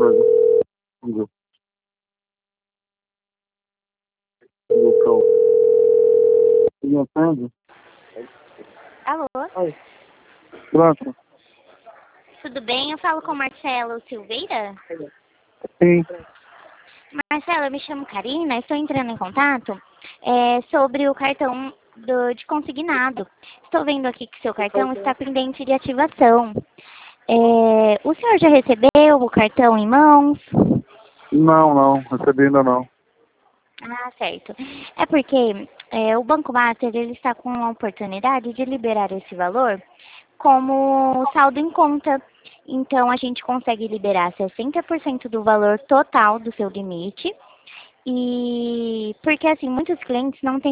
coisa. Google. Google. Me atende? Alô, Oi. Pronto. tudo bem? Eu falo com Marcelo Silveira. Sim. Marcelo, eu me chamo Karina, estou entrando em contato sobre o cartão de consignado. Estou vendo aqui que seu cartão está pendente de ativação. O senhor já recebeu o cartão em mãos? Não. Recebi ainda não. Ah, certo. É porque o Banco Master ele está com a oportunidade de liberar esse valor como saldo em conta. Então, a gente consegue liberar 60% do valor total do seu limite. E porque, assim, muitos clientes não têm